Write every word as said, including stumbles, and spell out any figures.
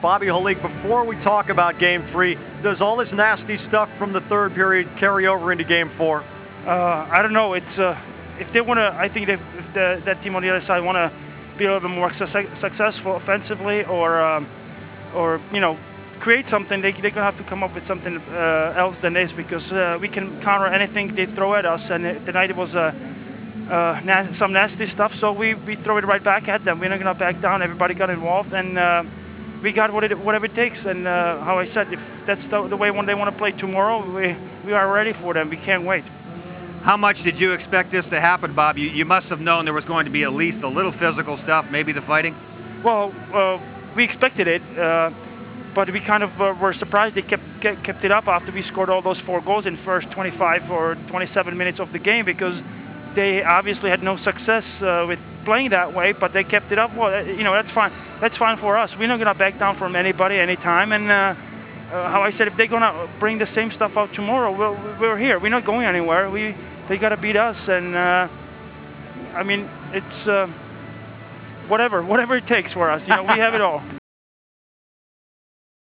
Bobby Holik, before we talk about game three, does all this nasty stuff from the third period carry over into game four? Uh, I don't know. It's uh, if they want to. I think if, if the, that team on the other side want to be a little bit more su successful offensively, or um, or you know, create something, they they're gonna have to come up with something uh, else than this, because uh, we can counter anything they throw at us. And it, tonight it was uh, uh, nas some nasty stuff, so we we throw it right back at them. We're not gonna back down. Everybody got involved, and uh, we got what it, whatever it takes. And uh, how I said, if that's the, the way when they want to play tomorrow, we we are ready for them. We can't wait. How much did you expect this to happen, Bob? You, you must have known there was going to be at least a little physical stuff, maybe the fighting? Well, uh, we expected it, uh, but we kind of uh, were surprised they kept, kept kept it up after we scored all those four goals in first twenty-five or twenty-seven minutes of the game, because they obviously had no success uh, with playing that way, but they kept it up. Well, you know, that's fine. That's fine for us. We're not going to back down from anybody anytime. And uh, uh, how I said, if they're going to bring the same stuff out tomorrow, we're, we're here. We're not going anywhere. We They got to beat us. And, uh, I mean, it's uh, whatever, whatever it takes for us. You know, we have it all.